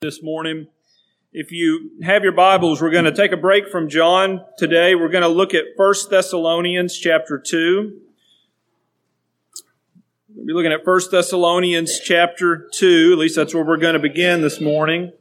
This morning. If you have your Bibles, we're going to take a break from John today. We're going to look at 1 Thessalonians chapter 2. We'll be looking at 1 Thessalonians chapter 2. At least that's where we're going to begin this morning.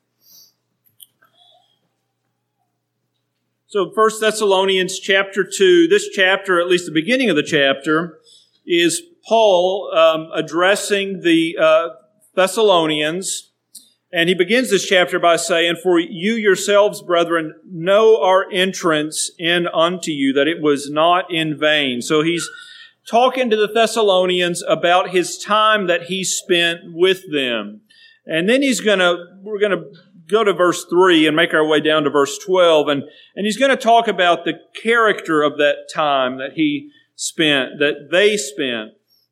So 1 Thessalonians chapter 2, this chapter, at least the beginning of the chapter, is Paul addressing the Thessalonians. And he begins this chapter by saying, "For you yourselves, brethren, know our entrance in unto you, that it was not in vain." So he's talking to the Thessalonians about his time that he spent with them. And then we're going to go to verse 3 and make our way down to verse 12. And he's going to talk about the character of that time that he spent, that they spent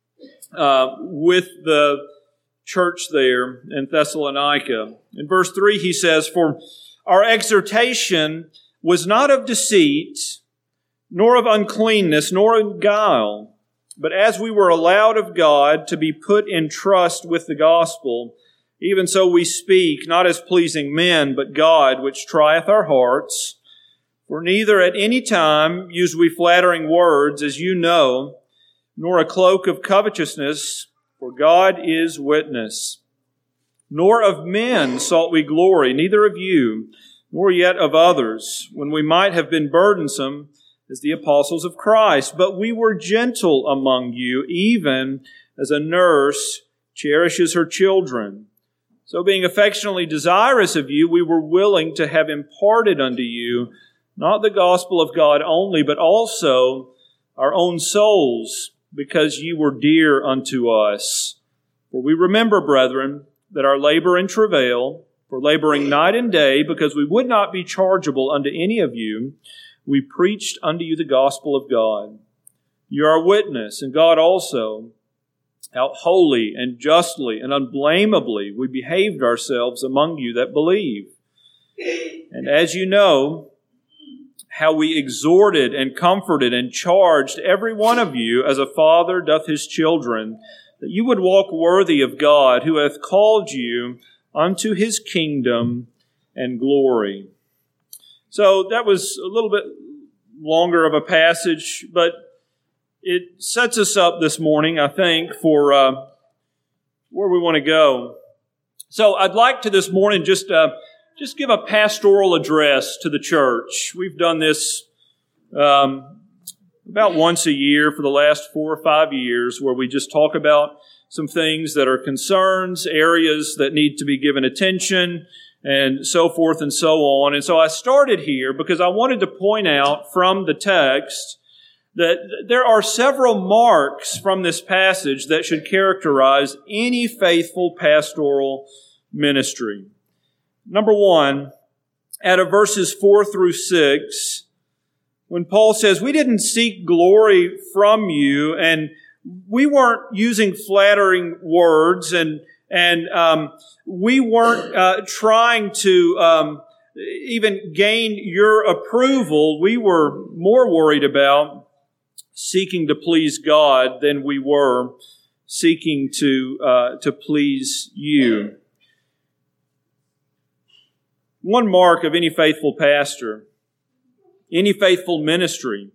with the church there in Thessalonica. In verse 3 he says, "For our exhortation was not of deceit, nor of uncleanness, nor of guile, but as we were allowed of God to be put in trust with the gospel, even so we speak, not as pleasing men, but God, which trieth our hearts. For neither at any time use we flattering words, as you know, nor a cloak of covetousness, for God is witness. Nor of men sought we glory, neither of you, nor yet of others, when we might have been burdensome as the apostles of Christ. But we were gentle among you, even as a nurse cherishes her children. So being affectionately desirous of you, we were willing to have imparted unto you not the gospel of God only, but also our own souls, because ye were dear unto us. For we remember, brethren, that our labor and travail, for laboring night and day, because we would not be chargeable unto any of you, we preached unto you the gospel of God. You are a witness, and God also, how holy and justly and unblameably we behaved ourselves among you that believe. And as you know, how we exhorted and comforted and charged every one of you as a father doth his children, that you would walk worthy of God, who hath called you unto his kingdom and glory." So that was a little bit longer of a passage, but it sets us up this morning, I think, for where we want to go. So I'd like to this morning just give a pastoral address to the church. We've done this about once a year for the last 4 or 5 years, where we just talk about some things that are concerns, areas that need to be given attention, and so forth and so on. And so I started here because I wanted to point out from the text that there are several marks from this passage that should characterize any faithful pastoral ministry. Number one, out of verses 4 through 6, when Paul says, "We didn't seek glory from you, and we weren't using flattering words, and we weren't trying to even gain your approval. We were more worried about seeking to please God than we were seeking to please you." One mark of any faithful pastor, any faithful ministry,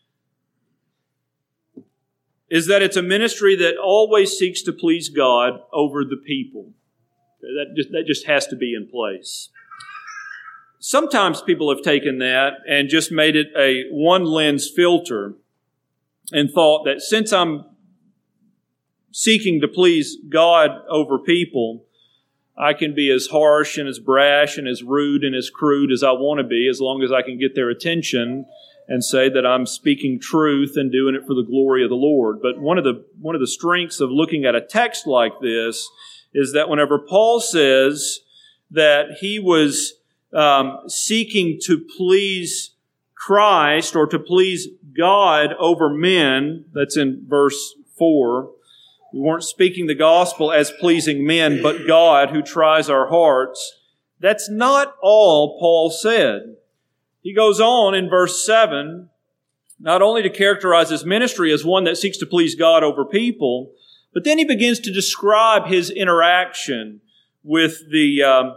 is that it's a ministry that always seeks to please God over the people. That just has to be in place. Sometimes people have taken that and just made it a one-lens filter and thought that since I'm seeking to please God over people, I can be as harsh and as brash and as rude and as crude as I want to be, as long as I can get their attention and say that I'm speaking truth and doing it for the glory of the Lord. But one of the strengths of looking at a text like this is that whenever Paul says that he was seeking to please Christ or to please God over men, that's in verse 4, we weren't speaking the gospel as pleasing men, but God who tries our hearts. That's not all Paul said. He goes on in verse 7, not only to characterize his ministry as one that seeks to please God over people, but then he begins to describe his interaction with the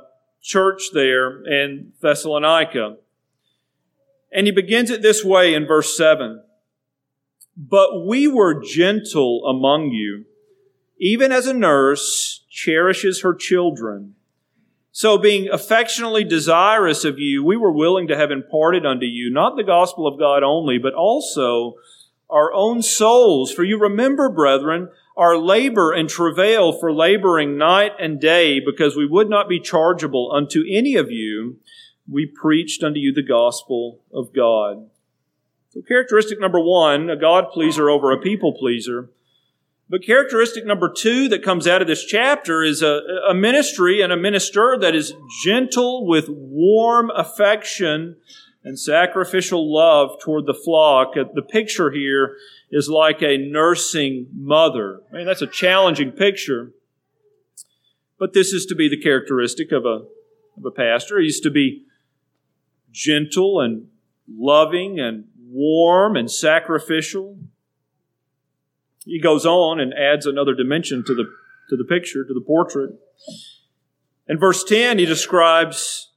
church there in Thessalonica. And he begins it this way in verse 7. But we were gentle among you, even as a nurse cherishes her children. So being affectionately desirous of you, we were willing to have imparted unto you, not the gospel of God only, but also our own souls. For you remember, brethren, our labor and travail for laboring night and day, because we would not be chargeable unto any of you. We preached unto you the gospel of God. So characteristic number 1, a God pleaser over a people pleaser. But characteristic number 2 that comes out of this chapter is a ministry and a minister that is gentle with warm affection and sacrificial love toward the flock. The picture here is like a nursing mother. I mean, that's a challenging picture. But this is to be the characteristic of a pastor. He's to be gentle and loving and warm and sacrificial. He goes on and adds another dimension to the picture, to the portrait. In verse 10, he describes,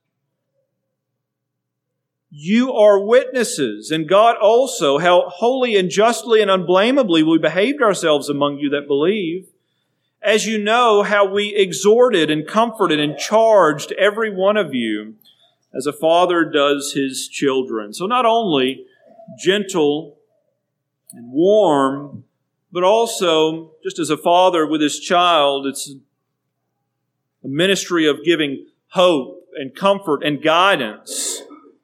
you are witnesses, and God also, how holy and justly and unblameably we behaved ourselves among you that believe, as you know how we exhorted and comforted and charged every one of you, as a father does his children. So not only gentle and warm, but also, just as a father with his child, it's a ministry of giving hope and comfort and guidance.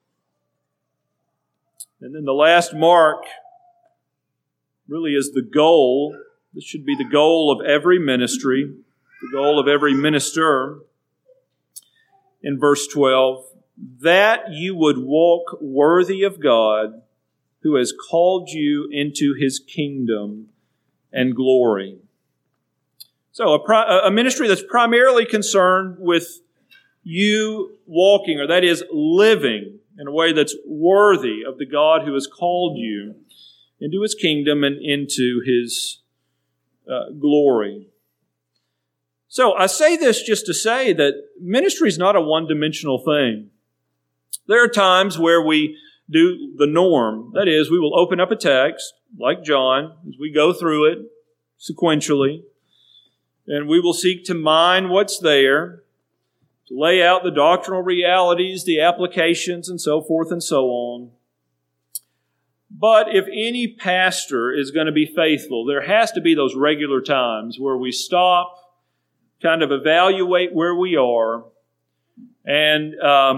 And then the last mark really is the goal. This should be the goal of every ministry, the goal of every minister. In verse 12, that you would walk worthy of God, who has called you into His kingdom and glory. So a ministry that's primarily concerned with you walking, or that is living in a way that's worthy of the God who has called you into His kingdom and into His glory. So I say this just to say that ministry is not a one-dimensional thing. There are times where we do the norm. That is, we will open up a text, like John, as we go through it sequentially, and we will seek to mine what's there, to lay out the doctrinal realities, the applications, and so forth and so on. But if any pastor is going to be faithful, there has to be those regular times where we stop, kind of evaluate where we are, and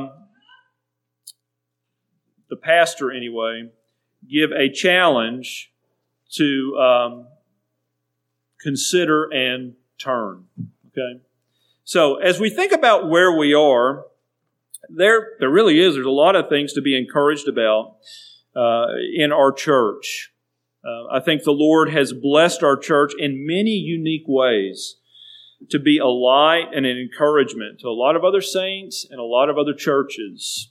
the pastor anyway, give a challenge to consider and turn. Okay? So as we think about where we are, there really is. There's a lot of things to be encouraged about in our church. I think the Lord has blessed our church in many unique ways to be a light and an encouragement to a lot of other saints and a lot of other churches.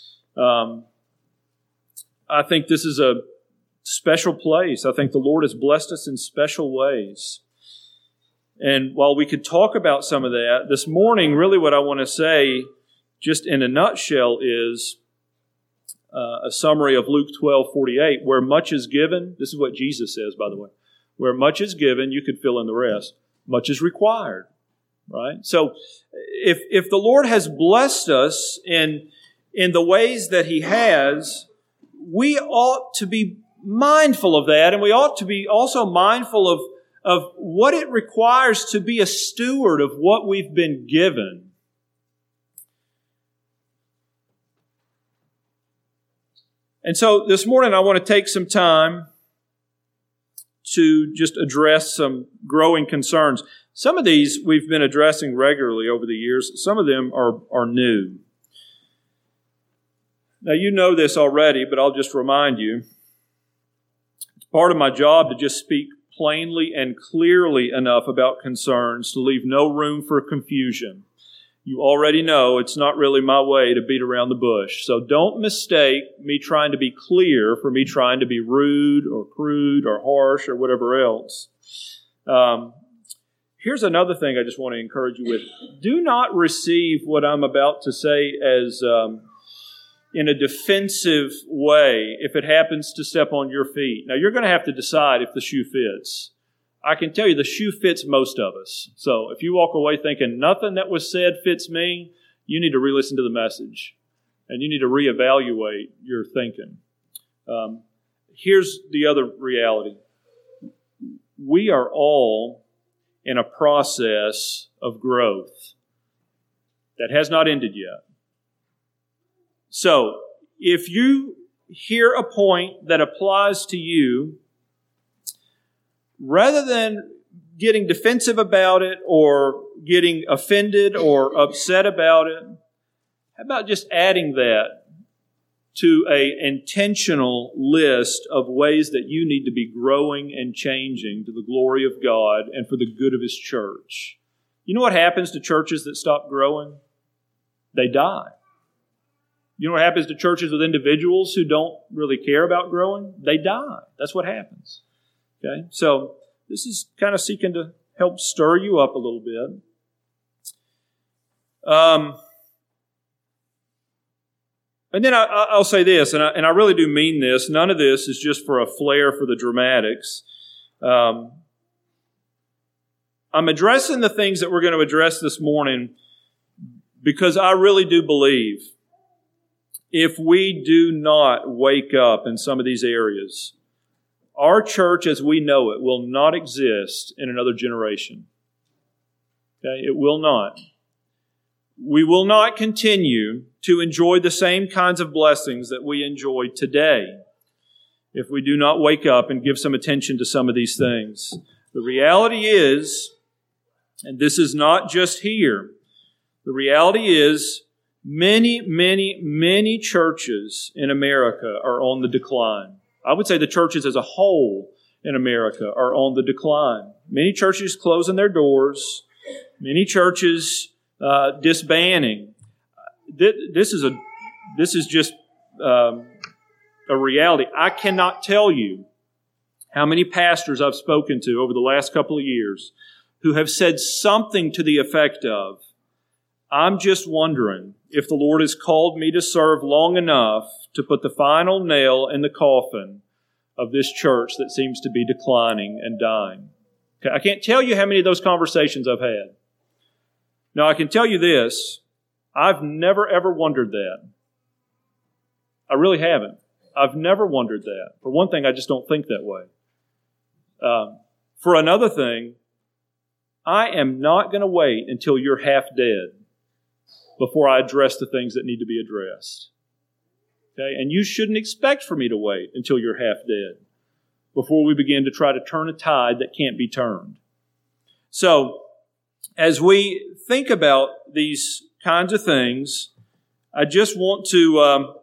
I think this is a special place. I think the Lord has blessed us in special ways. And while we could talk about some of that, this morning, really what I want to say, just in a nutshell, is a summary of Luke 12:48, where much is given. This is what Jesus says, by the way. Where much is given, you could fill in the rest. Much is required, right? So if the Lord has blessed us in the ways that He has, we ought to be mindful of that, and we ought to be also mindful of what it requires to be a steward of what we've been given. And so this morning I want to take some time to just address some growing concerns. Some of these we've been addressing regularly over the years. Some of them are new. Now, you know this already, but I'll just remind you. It's part of my job to just speak plainly and clearly enough about concerns to leave no room for confusion. You already know it's not really my way to beat around the bush. So don't mistake me trying to be clear for me trying to be rude or crude or harsh or whatever else. Here's another thing I just want to encourage you with. Do not receive what I'm about to say as in a defensive way if it happens to step on your feet. Now, you're going to have to decide if the shoe fits. I can tell you the shoe fits most of us. So if you walk away thinking nothing that was said fits me, you need to re-listen to the message. And you need to reevaluate your thinking. Here's the other reality. We are all in a process of growth that has not ended yet. So, if you hear a point that applies to you, rather than getting defensive about it or getting offended or upset about it, how about just adding that to an intentional list of ways that you need to be growing and changing to the glory of God and for the good of His church? You know what happens to churches that stop growing? They die. You know what happens to churches with individuals who don't really care about growing? They die. That's what happens. Okay? So this is kind of seeking to help stir you up a little bit. And then I'll say this, and I really do mean this. None of this is just for a flair for the dramatics. I'm addressing the things that we're going to address this morning because I really do believe if we do not wake up in some of these areas, our church as we know it will not exist in another generation. Okay? It will not. We will not continue to enjoy the same kinds of blessings that we enjoy today if we do not wake up and give some attention to some of these things. The reality is, and this is not just here, the reality is many churches in America are on the decline. I would say the churches as a whole in America are on the decline. Many churches closing their doors, many churches disbanding. This is just a reality. I cannot tell you how many pastors I've spoken to over the last couple of years who have said something to the effect of, I'm just wondering if the Lord has called me to serve long enough to put the final nail in the coffin of this church that seems to be declining and dying. Okay, I can't tell you how many of those conversations I've had. Now, I can tell you this. I've never, ever wondered that. I really haven't. I've never wondered that. For one thing, I just don't think that way. For another thing, I am not going to wait until you're half dead before I address the things that need to be addressed. Okay? And you shouldn't expect for me to wait until you're half dead before we begin to try to turn a tide that can't be turned. So, as we think about these kinds of things, I just want to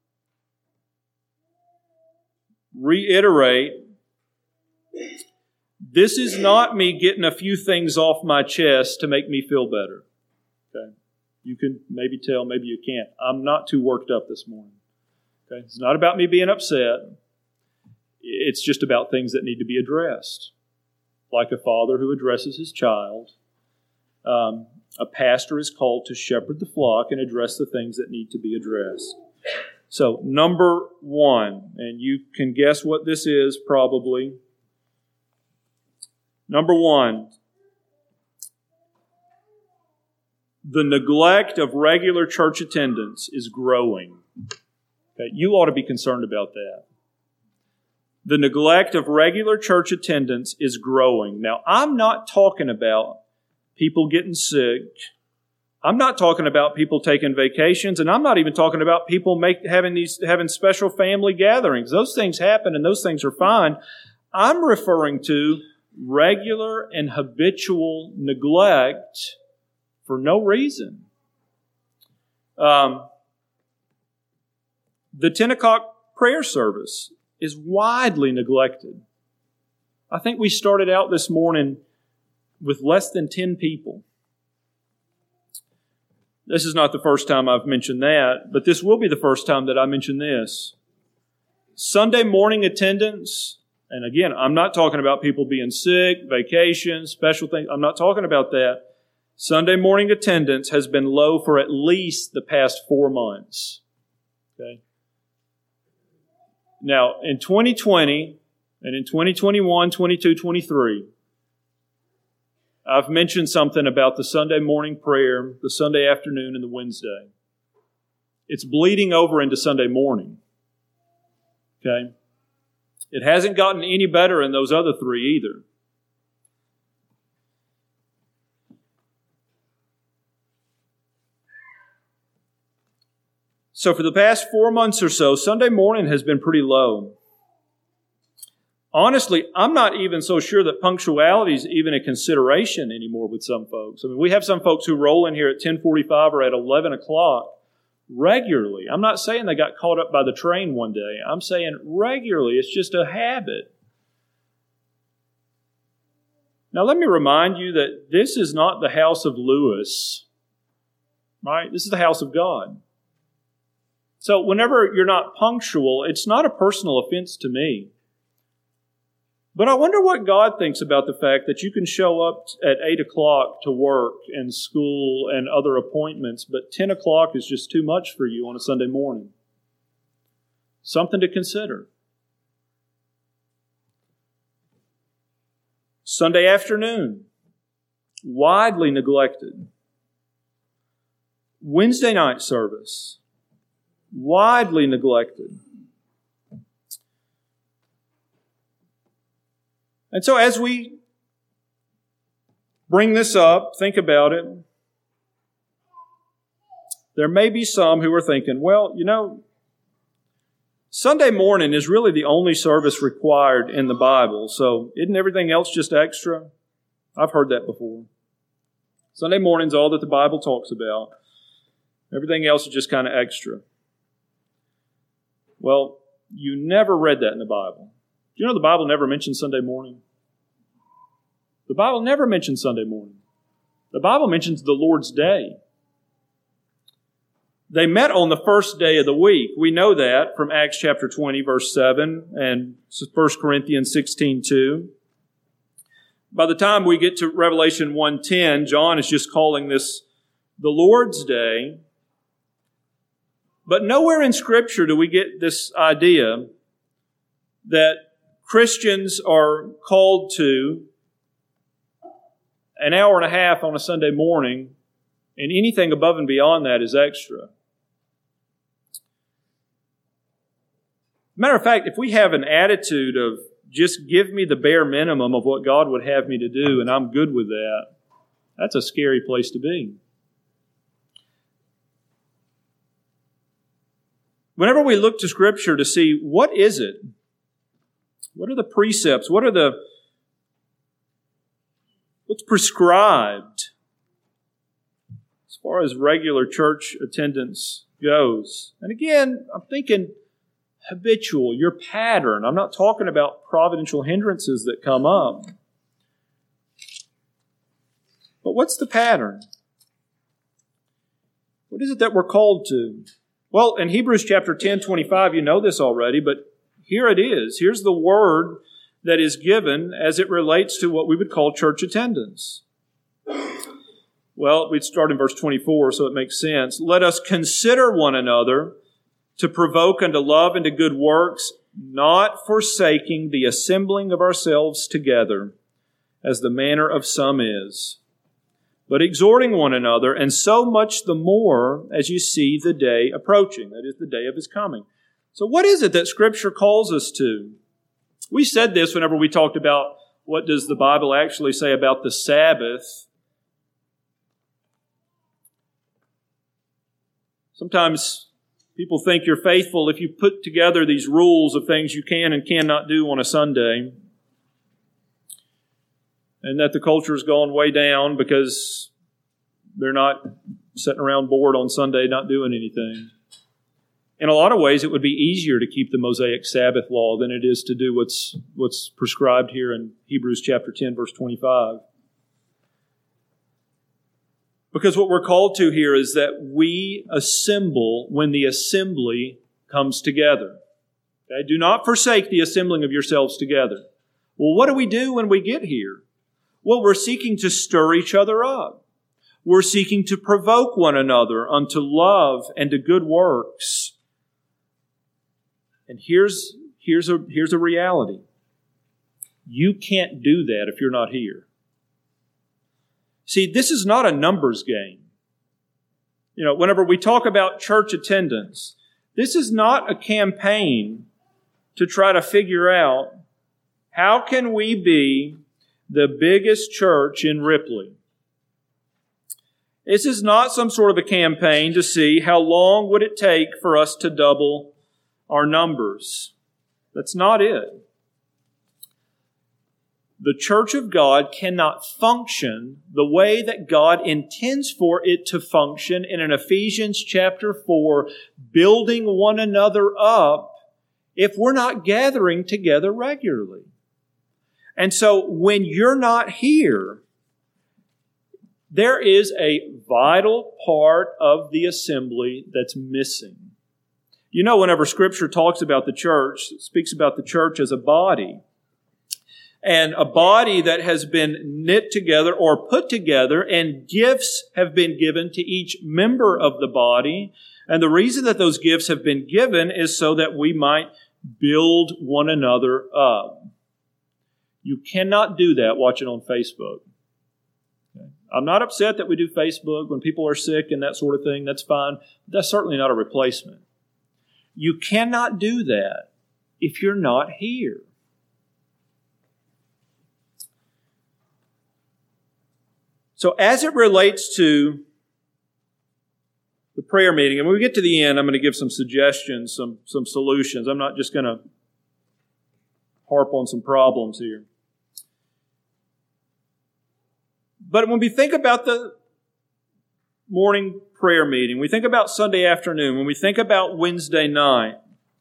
reiterate, this is not me getting a few things off my chest to make me feel better. Okay? You can maybe tell, maybe you can't. I'm not too worked up this morning. Okay? It's not about me being upset. It's just about things that need to be addressed. Like a father who addresses his child. A pastor is called to shepherd the flock and address the things that need to be addressed. So, number one, and you can guess what this is probably. Number one, the neglect of regular church attendance is growing. Okay, you ought to be concerned about that. The neglect of regular church attendance is growing. Now, I'm not talking about people getting sick. I'm not talking about people taking vacations, and I'm not even talking about people having special family gatherings. Those things happen, and those things are fine. I'm referring to regular and habitual neglect for no reason. The 10 o'clock prayer service is widely neglected. I think we started out this morning with less than 10 people. This is not the first time I've mentioned that, but this will be the first time that I mention this. Sunday morning attendance And again, I'm not talking about people being sick, vacations, special things. I'm not talking about that. Sunday morning attendance has been low for at least the past 4 months. Okay. Now, in 2020 and in 2021, 22, 23, I've mentioned something about the Sunday morning prayer, the Sunday afternoon, and the Wednesday. It's bleeding over into Sunday morning. Okay? It hasn't gotten any better in those other three either. So for the past 4 months or so, Sunday morning has been pretty low. Honestly, I'm not even so sure that punctuality is even a consideration anymore with some folks. I mean, we have some folks who roll in here at 10:45 or at 11 o'clock regularly. I'm not saying they got caught up by the train one day. I'm saying regularly. It's just a habit. Now, let me remind you that this is not the house of Lewis, right? This is the house of God. So whenever you're not punctual, it's not a personal offense to me. But I wonder what God thinks about the fact that you can show up at 8 o'clock to work and school and other appointments, but 10 o'clock is just too much for you on a Sunday morning. Something to consider. Sunday afternoon, widely neglected. Wednesday night service, widely neglected. And so as we bring this up, think about it, there may be some who are thinking, well, you know, Sunday morning is really the only service required in the Bible, so isn't everything else just extra? I've heard that before. Sunday morning's all that the Bible talks about. Everything else is just kind of extra. Well, you never read that in the Bible. Do you know the Bible never mentions Sunday morning? The Bible never mentions Sunday morning. The Bible mentions the Lord's Day. They met on the first day of the week. We know that from Acts chapter 20, verse 7, and 1 Corinthians 16:2. By the time we get to Revelation 1:10, John is just calling this the Lord's Day. But nowhere in Scripture do we get this idea that Christians are called to an hour and a half on a Sunday morning, and anything above and beyond that is extra. Matter of fact, if we have an attitude of just give me the bare minimum of what God would have me to do and I'm good with that, that's a scary place to be. Whenever we look to Scripture to see what is it, what are the precepts, what's prescribed as far as regular church attendance goes. And again, I'm thinking habitual, your pattern. I'm not talking about providential hindrances that come up. But what's the pattern? What is it that we're called to? Well, in Hebrews chapter 10:25, you know this already, but here it is. Here's the word that is given as it relates to what we would call church attendance. Well, we'd start in verse 24, so it makes sense. Let us consider one another to provoke unto love and to good works, not forsaking the assembling of ourselves together, as the manner of some is, but exhorting one another, and so much the more as you see the day approaching, that is, the day of His coming. So what is it that Scripture calls us to? We said this whenever we talked about what does the Bible actually say about the Sabbath. Sometimes people think you're faithful if you put together these rules of things you can and cannot do on a Sunday, and that the culture's gone way down because they're not sitting around bored on Sunday not doing anything. In a lot of ways, it would be easier to keep the Mosaic Sabbath law than it is to do what's prescribed here in Hebrews chapter 10, verse 25. Because what we're called to here is that we assemble when the assembly comes together. Okay? Do not forsake the assembling of yourselves together. Well, what do we do when we get here? Well, we're seeking to stir each other up. We're seeking to provoke one another unto love and to good works. And here's a reality. You can't do that if you're not here. See, this is not a numbers game. Whenever we talk about church attendance, this is not a campaign to try to figure out how can we be the biggest church in Ripley. This is not some sort of a campaign to see how long would it take for us to double our numbers. That's not it. The church of God cannot function the way that God intends for it to function in an Ephesians chapter 4, building one another up, if we're not gathering together regularly. And so when you're not here, there is a vital part of the assembly that's missing. Whenever Scripture talks about the church, it speaks about the church as a body. And a body that has been knit together or put together, and gifts have been given to each member of the body. And the reason that those gifts have been given is so that we might build one another up. You cannot do that watching on Facebook. Okay? I'm not upset that we do Facebook when people are sick and that sort of thing. That's fine. That's certainly not a replacement. You cannot do that if you're not here. So as it relates to the prayer meeting, and when we get to the end, I'm going to give some suggestions, some solutions. I'm not just going to harp on some problems here. But when we think about the morning prayer meeting, we think about Sunday afternoon, when we think about Wednesday night,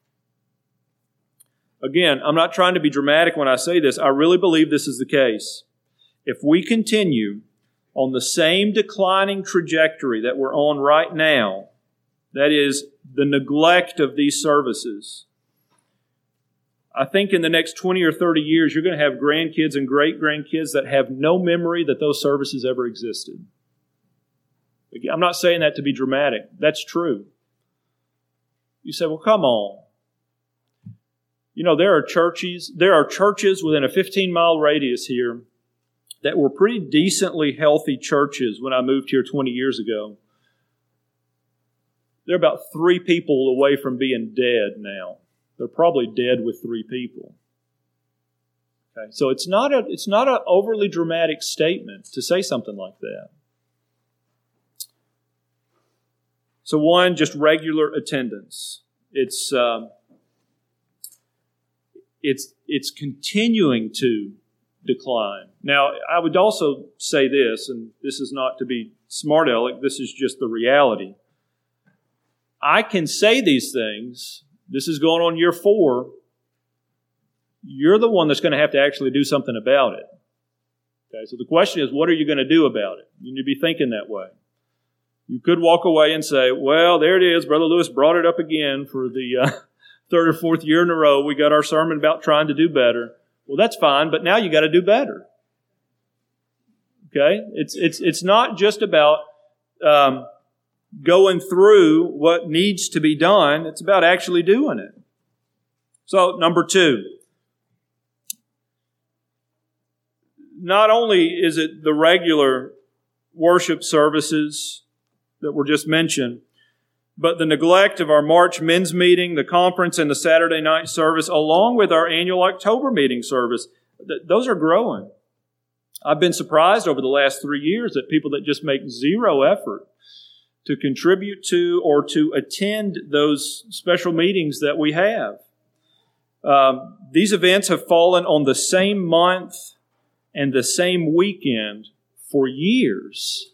again, I'm not trying to be dramatic when I say this. I really believe this is the case. If we continue on the same declining trajectory that we're on right now, that is, the neglect of these services, I think in the next 20 or 30 years, you're going to have grandkids and great-grandkids that have no memory that those services ever existed. I'm not saying that to be dramatic. That's true. You say, well, come on. There are churches within a 15-mile radius here that were pretty decently healthy churches when I moved here 20 years ago. They're about 3 people away from being dead now. They're probably dead with 3 people. Okay, so it's not an overly dramatic statement to say something like that. So one, just regular attendance. It's continuing to decline. Now, I would also say this, and this is not to be smart aleck, this is just the reality. I can say these things. This is going on year 4. You're the one that's going to have to actually do something about it. Okay, so the question is, what are you going to do about it? You need to be thinking that way. You could walk away and say, well, there it is. Brother Lewis brought it up again for the 3rd or 4th year in a row. We got our sermon about trying to do better. Well, that's fine, but now you got to do better. Okay? It's not just about going through what needs to be done. It's about actually doing it. So, number 2. Not only is it the regular worship services that were just mentioned, but the neglect of our March men's meeting, the conference, and the Saturday night service, along with our annual October meeting service, those are growing. I've been surprised over the last 3 years at people that just make zero effort to contribute to or to attend those special meetings that we have. These events have fallen on the same month and the same weekend for years.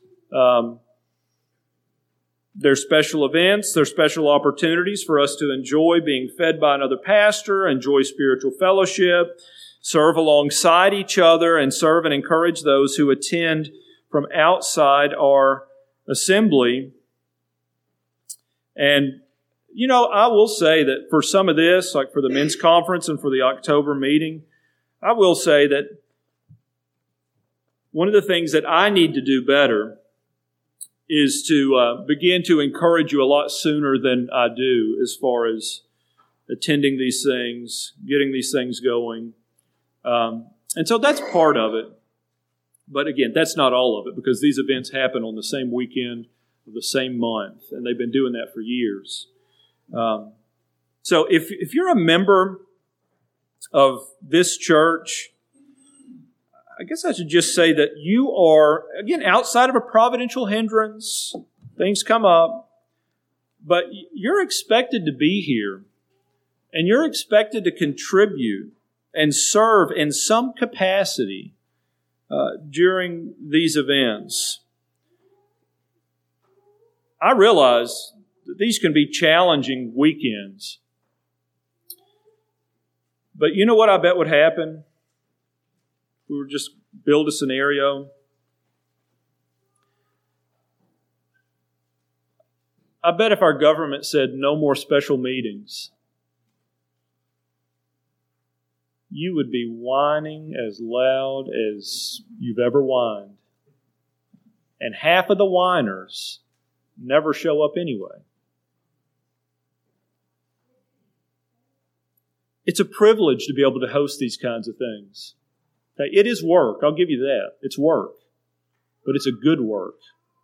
They're special events, they're special opportunities for us to enjoy being fed by another pastor, enjoy spiritual fellowship, serve alongside each other, and serve and encourage those who attend from outside our assembly. And I will say that for some of this, like for the men's conference and for the October meeting, I will say that one of the things that I need to do better is to begin to encourage you a lot sooner than I do as far as attending these things, getting these things going. And so that's part of it. But again, that's not all of it, because these events happen on the same weekend of the same month, and they've been doing that for years. So if you're a member of this church, I guess I should just say that you are, again, outside of a providential hindrance. Things come up, but you're expected to be here, and you're expected to contribute and serve in some capacity during these events. I realize that these can be challenging weekends. But you know what I bet would happen? We were just build a scenario. I bet if our government said no more special meetings, you would be whining as loud as you've ever whined. And half of the whiners never show up anyway. It's a privilege to be able to host these kinds of things. It is work, I'll give you that. It's work. But it's a good work.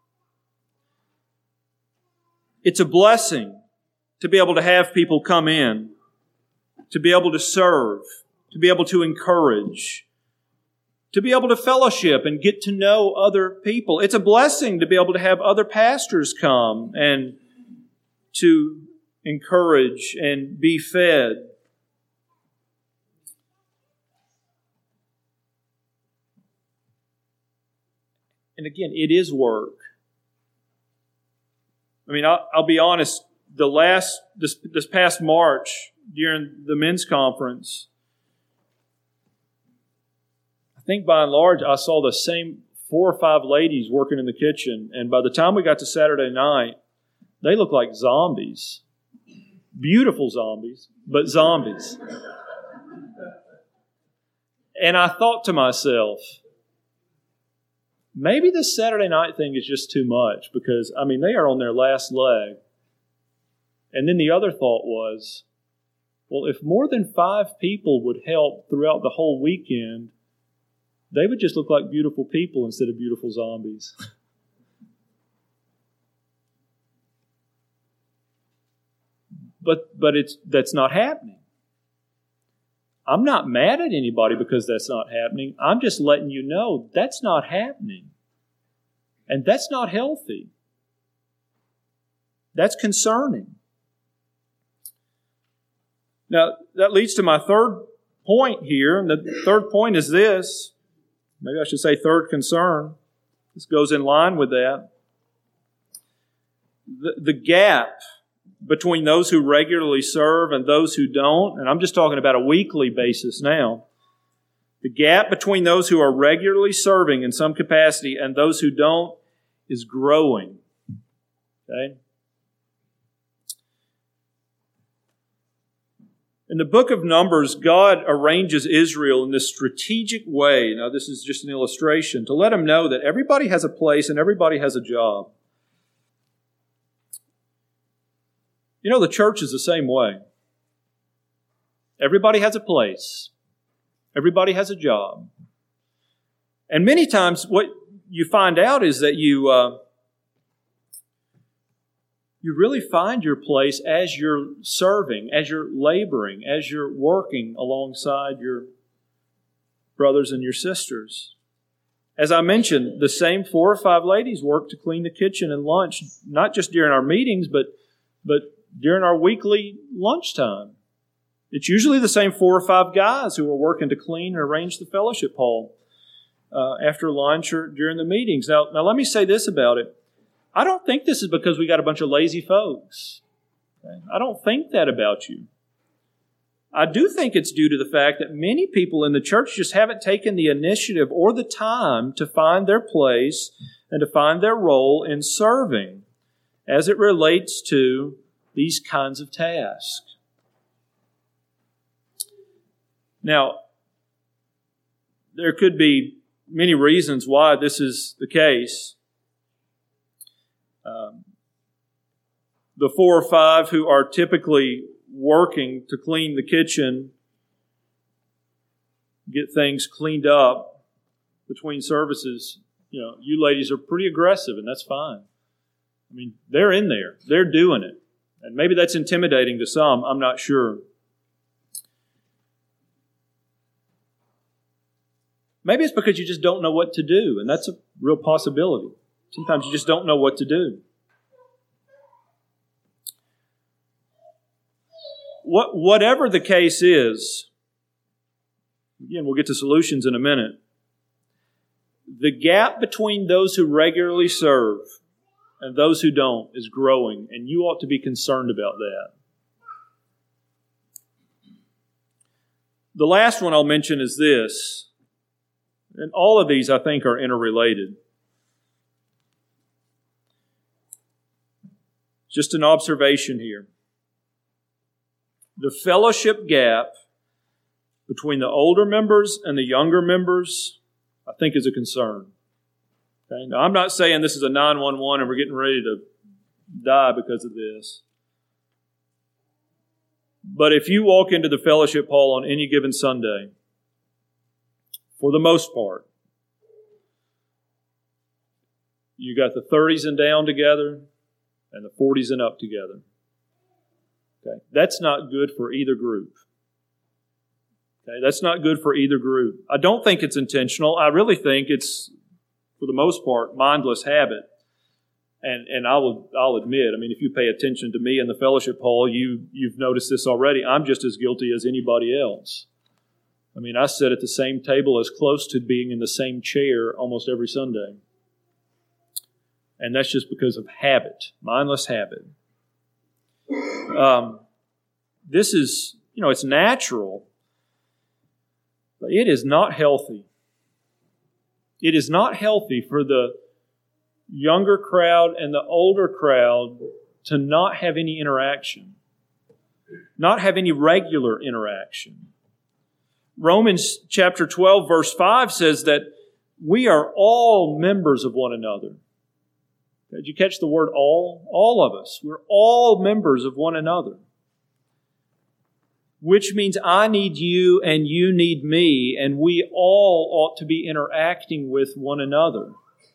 It's a blessing to be able to have people come in, to be able to serve, to be able to encourage, to be able to fellowship and get to know other people. It's a blessing to be able to have other pastors come and to encourage and be fed. And again, it is work. I mean, I'll be honest, this past March, during the men's conference, I think by and large, I saw the same 4 or 5 ladies working in the kitchen. And by the time we got to Saturday night, they looked like zombies. Beautiful zombies, but zombies. And I thought to myself, maybe this Saturday night thing is just too much, because, I mean, they are on their last leg. And then the other thought was, well, if more than 5 people would help throughout the whole weekend, they would just look like beautiful people instead of beautiful zombies. But that's not happening. I'm not mad at anybody because that's not happening. I'm just letting you know that's not happening. And that's not healthy. That's concerning. Now, that leads to my third point here. And the third point is this. Maybe I should say third concern. This goes in line with that. The gap between those who regularly serve and those who don't, and I'm just talking about a weekly basis now, the gap between those who are regularly serving in some capacity and those who don't is growing. Okay? In the book of Numbers, God arranges Israel in this strategic way. Now, this is just an illustration to let them know that everybody has a place and everybody has a job. You know, the church is the same way. Everybody has a place. Everybody has a job. And many times what you find out is that you really find your place as you're serving, as you're laboring, as you're working alongside your brothers and your sisters. As I mentioned, the same 4 or 5 ladies work to clean the kitchen and lunch, not just during our meetings, but during our weekly lunchtime. It's usually the same 4 or 5 guys who are working to clean and arrange the fellowship hall after lunch or during the meetings. Now let me say this about it. I don't think this is because we got a bunch of lazy folks. Okay? I don't think that about you. I do think it's due to the fact that many people in the church just haven't taken the initiative or the time to find their place and to find their role in serving as it relates to these kinds of tasks. Now, there could be many reasons why this is the case. The 4 or 5 who are typically working to clean the kitchen, get things cleaned up between services, you ladies are pretty aggressive, and that's fine. I mean, they're in there. They're doing it. And maybe that's intimidating to some. I'm not sure. Maybe it's because you just don't know what to do, and that's a real possibility. Sometimes you just don't know what to do. Whatever the case is, again, we'll get to solutions in a minute. The gap between those who regularly serve and those who don't is growing, and you ought to be concerned about that. The last one I'll mention is this, and all of these I think are interrelated. Just an observation here. The fellowship gap between the older members and the younger members, I think, is a concern. Okay? Now, I'm not saying this is a 911 and we're getting ready to die because of this. But if you walk into the fellowship hall on any given Sunday, for the most part, you got the 30s and down together and the 40s and up together. Okay? That's not good for either group. Okay? That's not good for either group. I don't think it's intentional. I really think it's, for the most part, mindless habit. And I'll admit, I mean, if you pay attention to me in the fellowship hall, you've noticed this already. I'm just as guilty as anybody else. I mean, I sit at the same table as close to being in the same chair almost every Sunday. And that's just because of habit, mindless habit. This is, it's natural, but it is not healthy. It is not healthy for the younger crowd and the older crowd to not have any interaction, not have any regular interaction. Romans chapter 12, verse 5 says that we are all members of one another. Did you catch the word all? All of us. We're all members of one another. Which means I need you and you need me, and we all ought to be interacting with one another.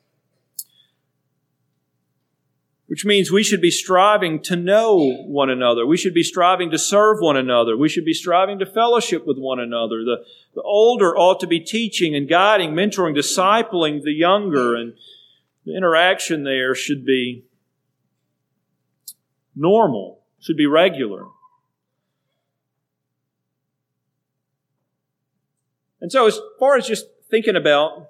Which means we should be striving to know one another. We should be striving to serve one another. We should be striving to fellowship with one another. The older ought to be teaching and guiding, mentoring, discipling the younger, and the interaction there should be normal, should be regular. And so as far as just thinking about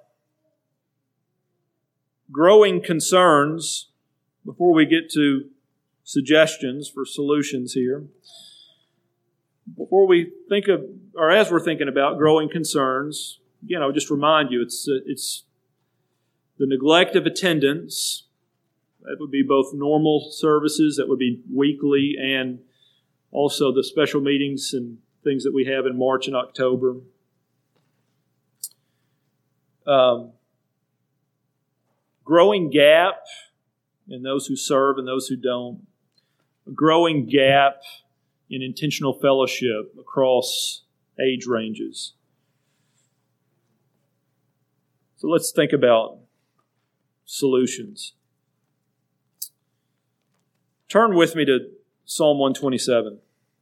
growing concerns, before we get to suggestions for solutions here, before we think of, or as we're thinking about growing concerns, again, I'll just remind you, it's the neglect of attendance. That would be both normal services, that would be weekly, and also the special meetings and things that we have in March and October. Growing gap in those who serve and those who don't. A growing gap in intentional fellowship across age ranges. So let's think about solutions. Turn with me to Psalm 127.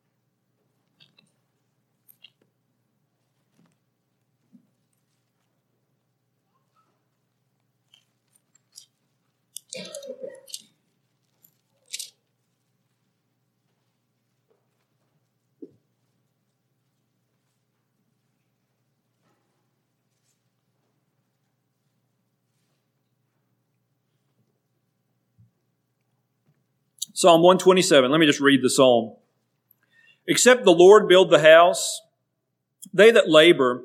Psalm 127. Let me just read the psalm. Except the Lord build the house, they that labor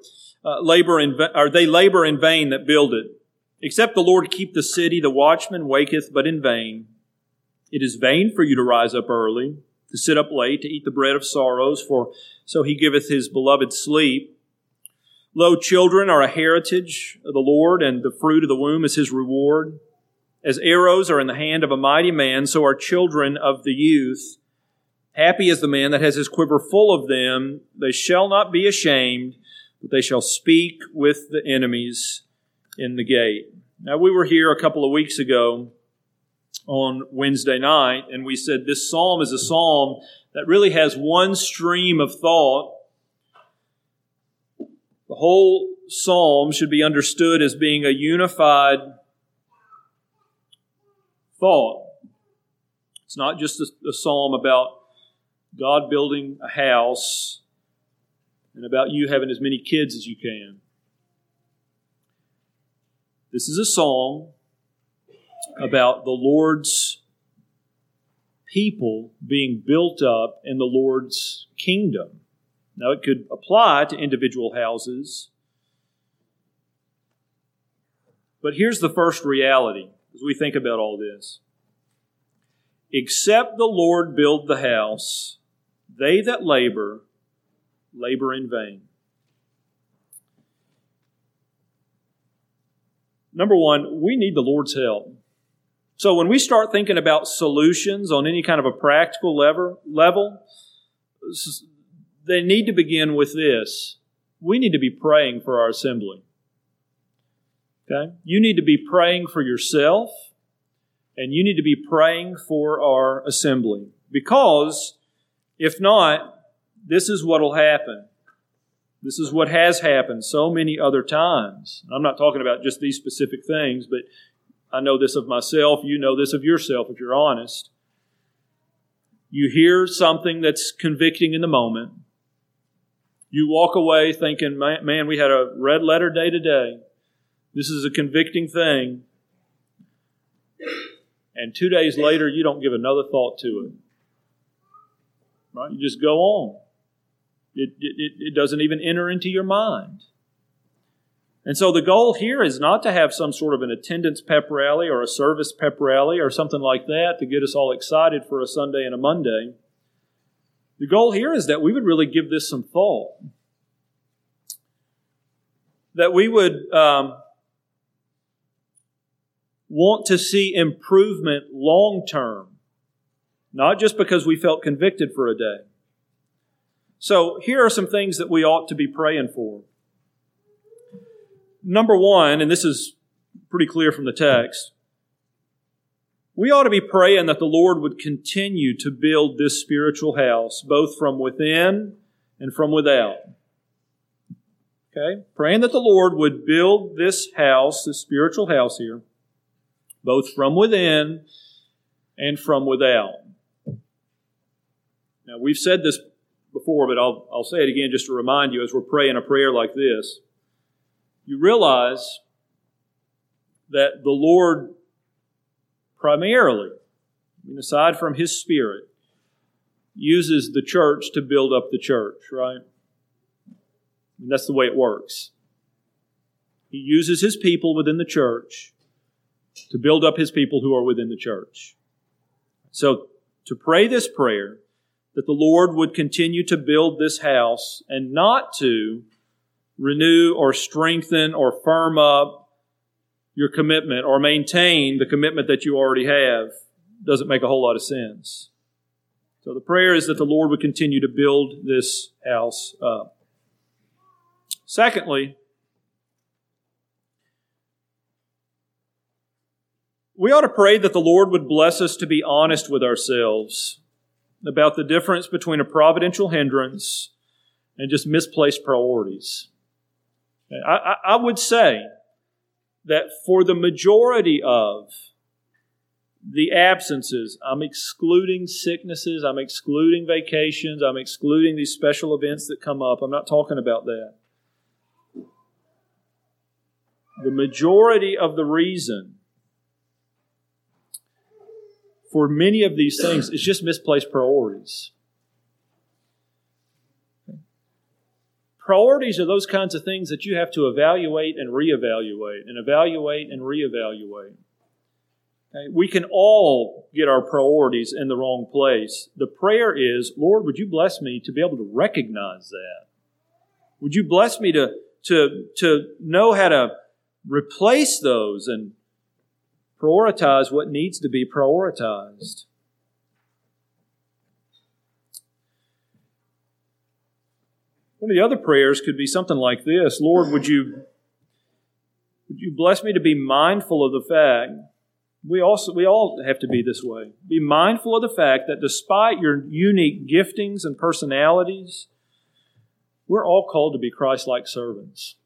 in vain that build it. Except the Lord keep the city, the watchman waketh but in vain. It is vain for you to rise up early to sit up late, to eat the bread of sorrows, for so he giveth his beloved sleep. Lo, children are a heritage of the Lord, and the fruit of the womb is his reward. As arrows are in the hand of a mighty man, so are children of the youth. Happy is the man that has his quiver full of them. They shall not be ashamed, but they shall speak with the enemies in the gate. Now, we were here a couple of weeks ago on Wednesday night, and we said this psalm is a psalm that really has one stream of thought. The whole psalm should be understood as being a unified thought. It's not just a psalm about God building a house and about you having as many kids as you can. This is a song about the Lord's people being built up in the Lord's kingdom. Now, it could apply to individual houses, but here's the first reality as we think about all this. Except the Lord build the house, they that labor, labor in vain. Number one, we need the Lord's help. So when we start thinking about solutions on any kind of a practical level, they need to begin with this. We need to be praying for our assembly. Okay? You need to be praying for yourself, and you need to be praying for our assembly. Because, if not, this is what will happen. This is what has happened so many other times. I'm not talking about just these specific things, but I know this of myself. You know this of yourself if you're honest. You hear something that's convicting in the moment. You walk away thinking, man, we had a red letter day today. This is a convicting thing. And 2 days later, you don't give another thought to it. Right? You just go on. It doesn't even enter into your mind. And so the goal here is not to have some sort of an attendance pep rally or a service pep rally or something like that to get us all excited for a Sunday and a Monday. The goal here is that we would really give this some thought. That we would want to see improvement long term, not just because we felt convicted for a day. So here are some things that we ought to be praying for. Number one, and this is pretty clear from the text, we ought to be praying that the Lord would continue to build this spiritual house, both from within and from without. Okay? Praying that the Lord would build this house, this spiritual house here, both from within and from without. Now, we've said this before, but I'll say it again just to remind you as we're praying a prayer like this. You realize that the Lord primarily, aside from His Spirit, uses the church to build up the church, right? And that's the way it works. He uses His people within the church to build up His people who are within the church. So, to pray this prayer, that the Lord would continue to build this house and not to renew or strengthen or firm up your commitment or maintain the commitment that you already have, doesn't make a whole lot of sense. So the prayer is that the Lord would continue to build this house up. Secondly, we ought to pray that the Lord would bless us to be honest with ourselves about the difference between a providential hindrance and just misplaced priorities. I would say that for the majority of the absences, I'm excluding sicknesses, I'm excluding vacations, I'm excluding these special events that come up. I'm not talking about that. The majority of the reason for many of these things is just misplaced priorities. Priorities are those kinds of things that you have to evaluate and reevaluate, and evaluate and reevaluate. Okay? We can all get our priorities in the wrong place. The prayer is, Lord, would you bless me to be able to recognize that? Would you bless me to know how to replace those and prioritize what needs to be prioritized? One of the other prayers could be something like this: Lord, would you bless me to be mindful of the fact, we all have to be this way, be mindful of the fact that despite your unique giftings and personalities, we're all called to be Christ-like servants.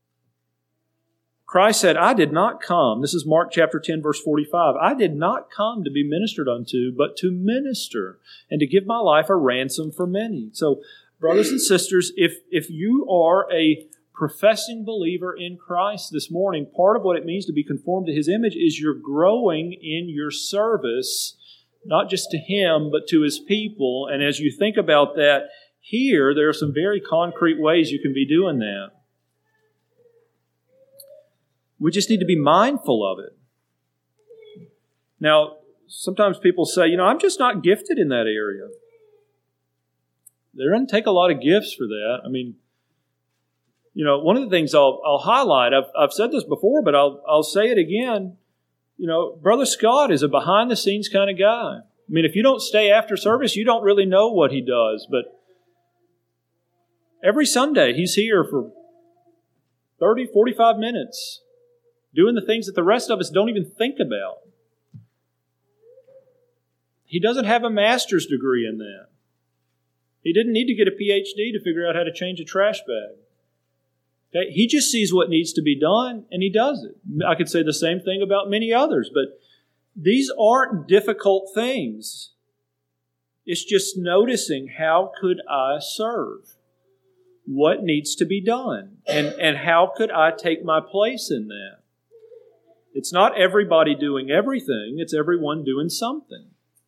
Christ said, I did not come, this is Mark chapter 10, verse 45, I did not come to be ministered unto, but to minister and to give my life a ransom for many. So, brothers and sisters, if you are a professing believer in Christ this morning, part of what it means to be conformed to His image is you're growing in your service, not just to Him, but to His people. And as you think about that here, there are some very concrete ways you can be doing that. We just need to be mindful of it. Now, sometimes people say, I'm just not gifted in that area. There doesn't take a lot of gifts for that. I mean, one of the things I'll highlight, I've said this before, but I'll say it again. Brother Scott is a behind-the-scenes kind of guy. I mean, if you don't stay after service, you don't really know what he does. But every Sunday, he's here for 30, 45 minutes, doing the things that the rest of us don't even think about. He doesn't have a master's degree in that. He didn't need to get a PhD to figure out how to change a trash bag. Okay? He just sees what needs to be done, and he does it. I could say the same thing about many others, but these aren't difficult things. It's just noticing, how could I serve? What needs to be done? And how could I take my place in that? It's not everybody doing everything. It's everyone doing something.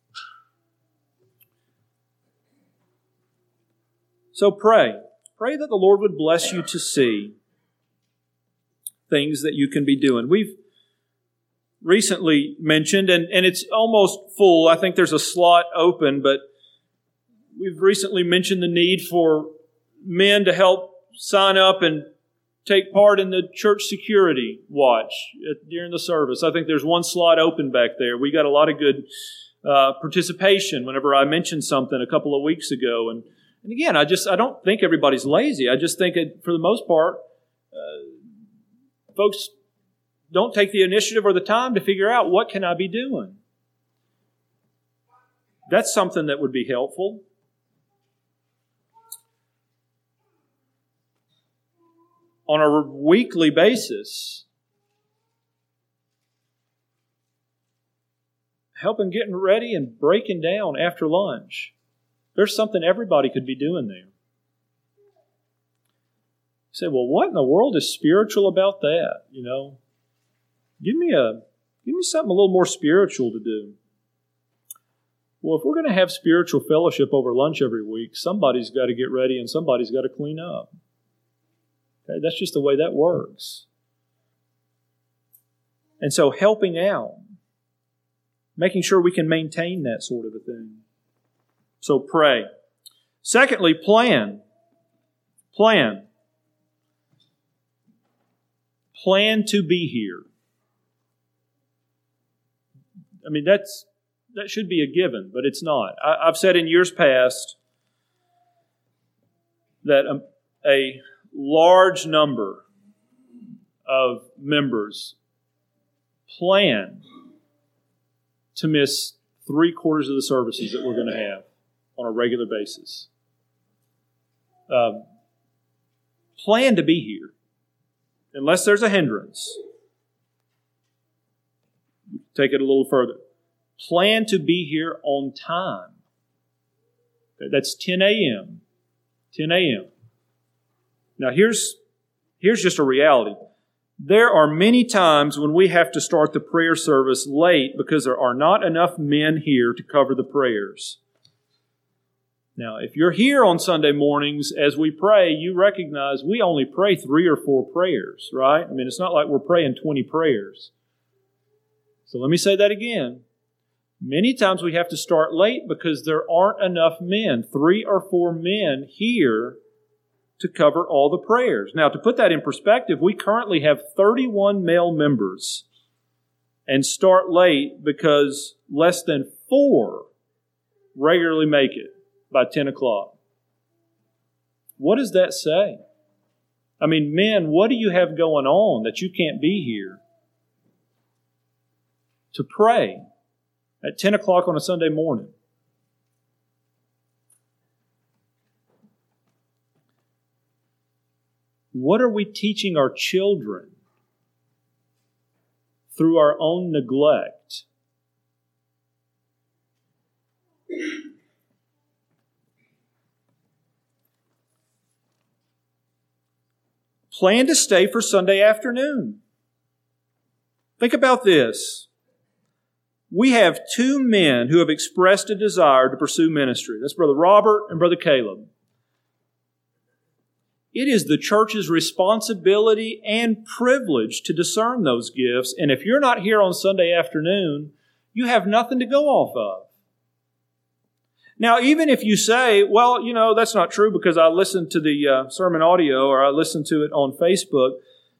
So pray. Pray that the Lord would bless you to see things that you can be doing. We've recently mentioned, and it's almost full. I think there's a slot open, but we've recently mentioned the need for men to help sign up and take part in the church security watch during the service. I think there's one slot open back there. We got a lot of good participation whenever I mentioned something a couple of weeks ago. And again, I don't think everybody's lazy. I just think for the most part, folks don't take the initiative or the time to figure out, what can I be doing? That's something that would be helpful. On a weekly basis, helping getting ready and breaking down after lunch. There's something everybody could be doing there. You say, well, what in the world is spiritual about that? Give me something a little more spiritual to do. Well, if we're going to have spiritual fellowship over lunch every week, somebody's got to get ready and somebody's got to clean up. Okay, that's just the way that works. And so helping out, making sure we can maintain that sort of a thing. So pray. Secondly, plan. Plan. Plan to be here. I mean, that should be a given, but it's not. I've said in years past that a large number of members plan to miss 3/4 of the services that we're going to have on a regular basis. Plan to be here, unless there's a hindrance. Take it a little further. Plan to be here on time. Okay, that's 10 a.m. 10 a.m. Now here's just a reality. There are many times when we have to start the prayer service late because there are not enough men here to cover the prayers. Now, if you're here on Sunday mornings as we pray, you recognize we only pray 3 or 4 prayers, right? I mean, it's not like we're praying 20 prayers. So let me say that again. Many times we have to start late because there aren't enough men, 3 or 4 men here to cover all the prayers. Now, to put that in perspective, we currently have 31 male members and start late because less than 4 regularly make it by 10 o'clock. What does that say? I mean, men, what do you have going on that you can't be here to pray at 10 o'clock on a Sunday morning? What are we teaching our children through our own neglect? Plan to stay for Sunday afternoon. Think about this. We have 2 men who have expressed a desire to pursue ministry. That's Brother Robert and Brother Caleb. It is the church's responsibility and privilege to discern those gifts. And if you're not here on Sunday afternoon, you have nothing to go off of. Now, even if you say, well, that's not true because I listened to the sermon audio or I listened to it on Facebook.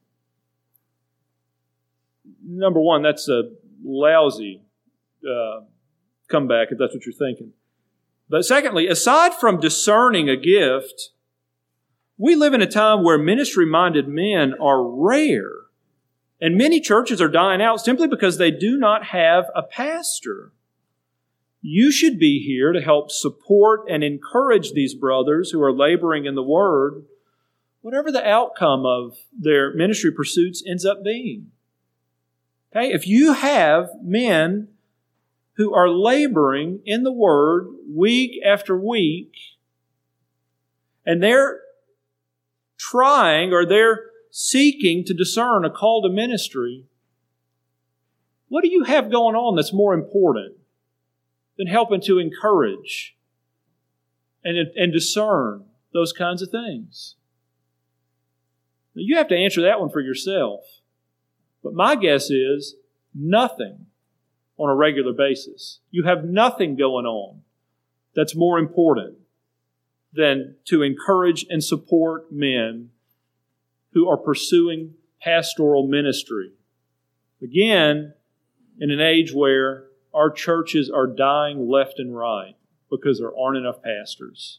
Number one, that's a lousy comeback if that's what you're thinking. But secondly, aside from discerning a gift, we live in a time where ministry-minded men are rare. And many churches are dying out simply because they do not have a pastor. You should be here to help support and encourage these brothers who are laboring in the Word, whatever the outcome of their ministry pursuits ends up being. Okay? If you have men who are laboring in the Word week after week, and they're trying or they're seeking to discern a call to ministry, what do you have going on that's more important than helping to encourage and discern those kinds of things? Now, you have to answer that one for yourself. But my guess is nothing on a regular basis. You have nothing going on that's more important than to encourage and support men who are pursuing pastoral ministry. Again, in an age where our churches are dying left and right because there aren't enough pastors.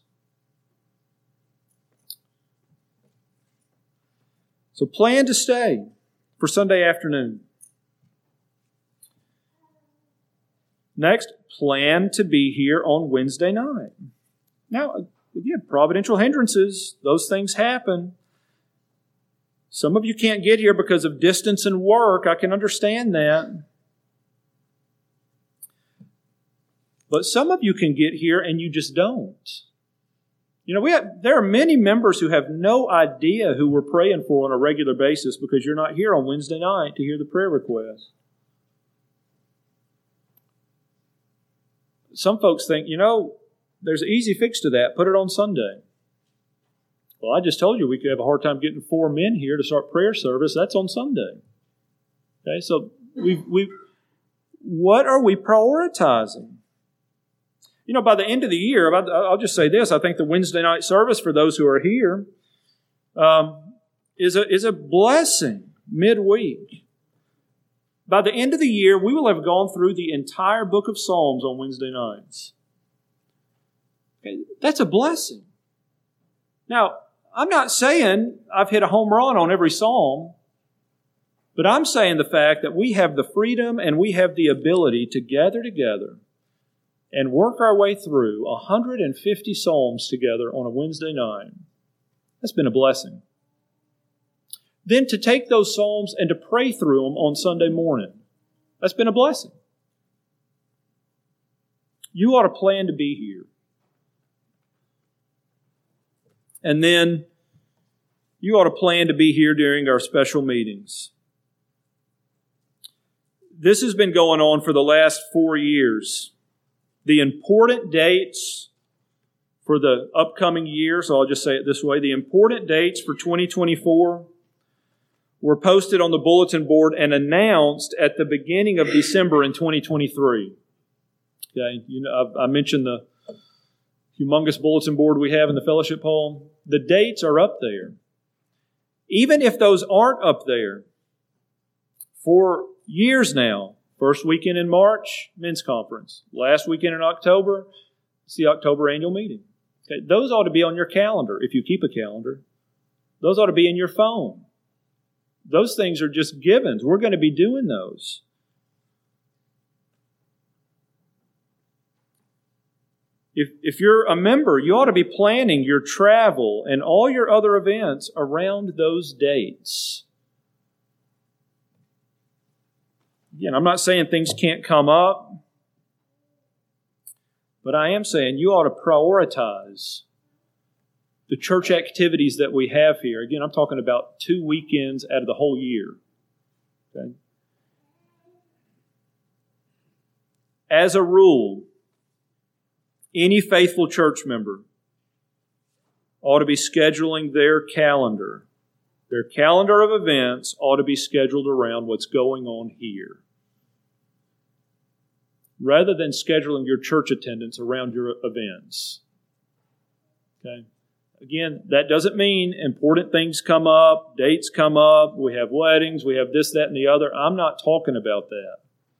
So plan to stay for Sunday afternoon. Next, plan to be here on Wednesday night. Now, again, providential hindrances, those things happen. Some of you can't get here because of distance and work. I can understand that. But some of you can get here and you just don't. There are many members who have no idea who we're praying for on a regular basis because you're not here on Wednesday night to hear the prayer request. Some folks think, there's an easy fix to that. Put it on Sunday. Well, I just told you we could have a hard time getting 4 men here to start prayer service. That's on Sunday. Okay, so what are we prioritizing? By the end of the year, I'll just say this. I think the Wednesday night service for those who are here is a blessing midweek. By the end of the year, we will have gone through the entire book of Psalms on Wednesday nights. Okay, that's a blessing. Now, I'm not saying I've hit a home run on every psalm, but I'm saying the fact that we have the freedom and we have the ability to gather together and work our way through 150 psalms together on a Wednesday night. That's been a blessing. Then to take those psalms and to pray through them on Sunday morning. That's been a blessing. You ought to plan to be here. And then you ought to plan to be here during our special meetings. This has been going on for the last 4 years. The important dates for the upcoming year, so I'll just say it this way, the important dates for 2024 were posted on the bulletin board and announced at the beginning of December in 2023. Okay, I mentioned the humongous bulletin board we have in the fellowship hall. The dates are up there. Even if those aren't up there, for years now, first weekend in March, men's conference. Last weekend in October, it's the October annual meeting. Okay, those ought to be on your calendar, if you keep a calendar. Those ought to be in your phone. Those things are just givens. We're going to be doing those. If you're a member, you ought to be planning your travel and all your other events around those dates. Again, I'm not saying things can't come up, but I am saying you ought to prioritize the church activities that we have here. Again, I'm talking about 2 weekends out of the whole year. Okay? As a rule, any faithful church member ought to be scheduling their calendar. Their calendar of events ought to be scheduled around what's going on here, rather than scheduling your church attendance around your events. Okay? Again, that doesn't mean important things come up, dates come up, we have weddings, we have this, that, and the other. I'm not talking about that.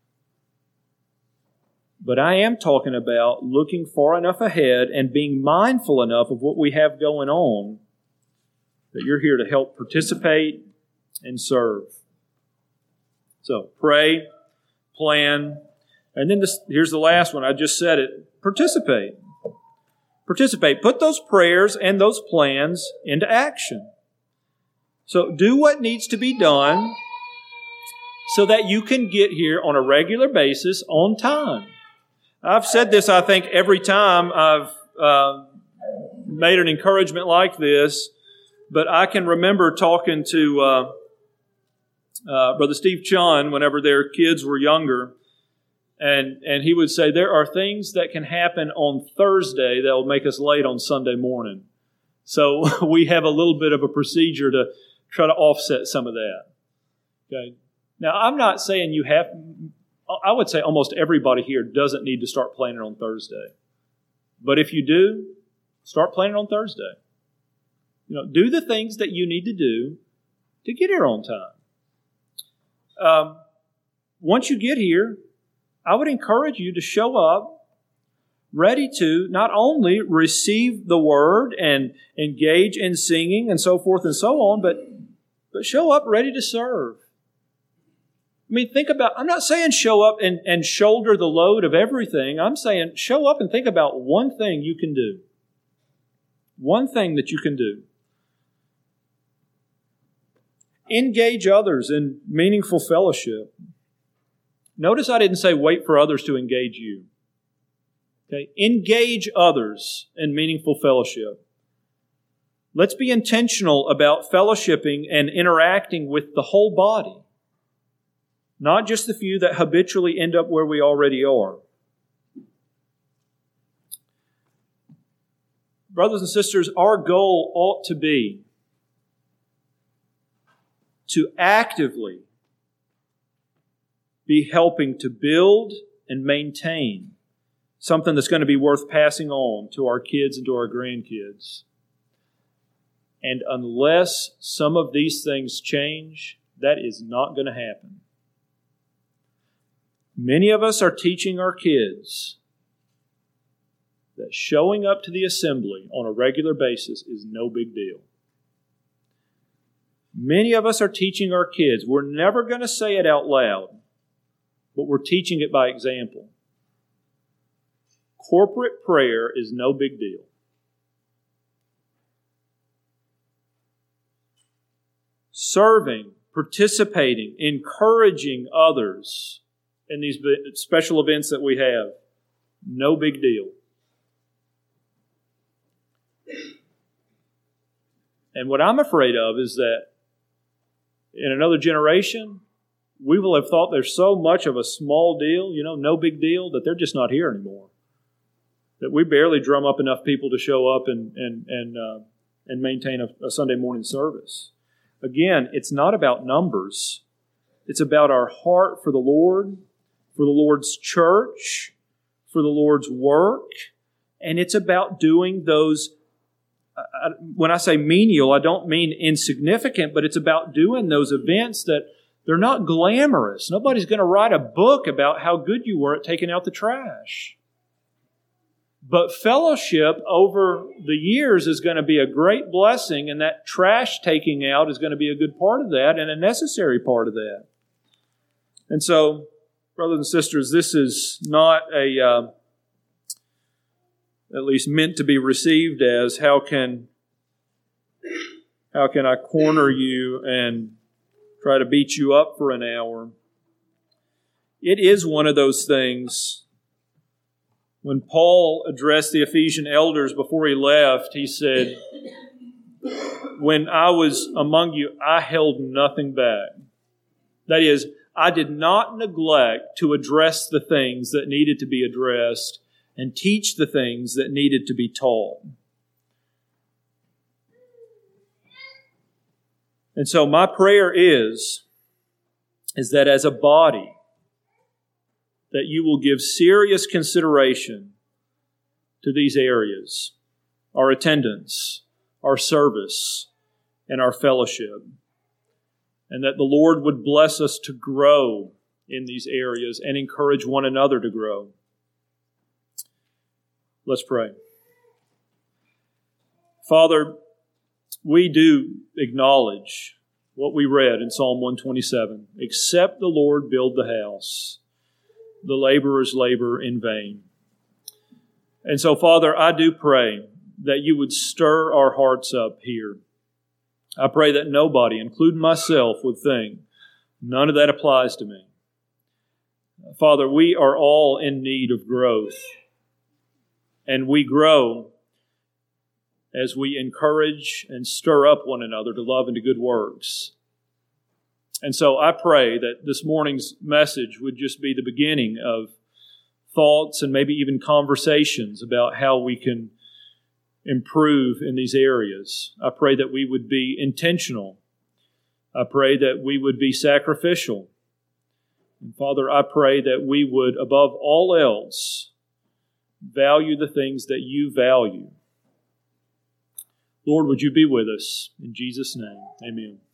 But I am talking about looking far enough ahead and being mindful enough of what we have going on that you're here to help participate and serve. So, pray, plan, and then here's the last one. I just said it. Participate. Participate. Put those prayers and those plans into action. So do what needs to be done so that you can get here on a regular basis on time. I've said this, I think, every time I've made an encouragement like this, but I can remember talking to Brother Steve Chun whenever their kids were younger, and he would say, there are things that can happen on Thursday that will make us late on Sunday morning. So we have a little bit of a procedure to try to offset some of that. Okay. Now, I'm not saying you have... I would say almost everybody here doesn't need to start planning on Thursday. But if you do, start planning on Thursday. Do the things that you need to do to get here on time. Once you get here, I would encourage you to show up ready to not only receive the Word and engage in singing and so forth and so on, but show up ready to serve. I mean, I'm not saying show up and shoulder the load of everything. I'm saying show up and think about one thing you can do. One thing that you can do. Engage others in meaningful fellowship. Notice I didn't say wait for others to engage you. Okay? Engage others in meaningful fellowship. Let's be intentional about fellowshipping and interacting with the whole body. Not just the few that habitually end up where we already are. Brothers and sisters, our goal ought to be to actively be helping to build and maintain something that's going to be worth passing on to our kids and to our grandkids. And unless some of these things change, that is not going to happen. Many of us are teaching our kids that showing up to the assembly on a regular basis is no big deal. Many of us are teaching our kids, we're never going to say it out loud, but we're teaching it by example. Corporate prayer is no big deal. Serving, participating, encouraging others in these special events that we have, no big deal. And what I'm afraid of is that in another generation, we will have thought there's so much of a small deal, no big deal, that they're just not here anymore. That we barely drum up enough people to show up and maintain a Sunday morning service. Again, it's not about numbers. It's about our heart for the Lord, for the Lord's church, for the Lord's work, and it's about doing those. When I say menial, I don't mean insignificant, but it's about doing those events that they're not glamorous. Nobody's going to write a book about how good you were at taking out the trash. But fellowship over the years is going to be a great blessing, and that trash taking out is going to be a good part of that and a necessary part of that. And so, brothers and sisters, this is not at least meant to be received as how can I corner you and try to beat you up for an hour. It is one of those things. When Paul addressed the Ephesian elders before he left, he said, "When I was among you, I held nothing back." That is, I did not neglect to address the things that needed to be addressed and teach the things that needed to be taught. And so my prayer is that as a body, that you will give serious consideration to these areas, our attendance, our service, and our fellowship, and that the Lord would bless us to grow in these areas and encourage one another to grow. Let's pray. Father, we do acknowledge what we read in Psalm 127. Except the Lord build the house, the laborers labor in vain. And so, Father, I do pray that you would stir our hearts up here. I pray that nobody, including myself, would think, none of that applies to me. Father, we are all in need of growth. And we grow as we encourage and stir up one another to love and to good works. And so I pray that this morning's message would just be the beginning of thoughts and maybe even conversations about how we can improve in these areas. I pray that we would be intentional. I pray that we would be sacrificial. And Father, I pray that we would, above all else, value the things that you value. Lord, would you be with us? In Jesus' name, amen.